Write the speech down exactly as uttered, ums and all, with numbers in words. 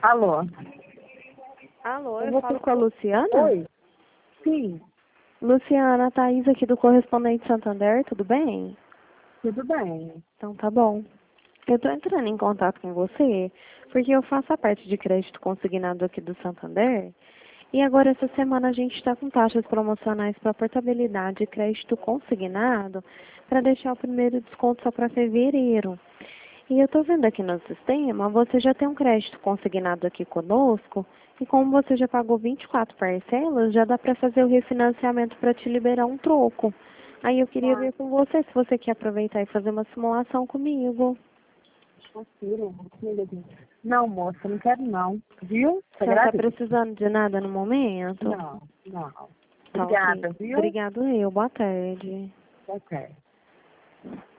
Alô? Alô, eu, Eu vou falo por- com a Luciana? Oi? Sim, Luciana, Thaís aqui do Correspondente Santander, tudo bem? tudo bem. Então tá bom. Eu tô entrando em contato com você porque eu faço a parte de crédito consignado aqui do Santander e agora essa semana a gente está com taxas promocionais para portabilidade e crédito consignado para deixar o primeiro desconto só para fevereiro. E eu tô vendo aqui no sistema, você já tem um crédito consignado aqui conosco e como você já pagou vinte e quatro parcelas, já dá para fazer o refinanciamento para te liberar um troco. Aí eu queria Tá, ver com você se você quer aproveitar e fazer uma simulação comigo. confira. Não, moça, não quero não. Viu? Você Você não está agradece? precisando de nada no momento? Não, não. Tá, Obrigada, ok. viu? Obrigado eu. Boa tarde. Ok.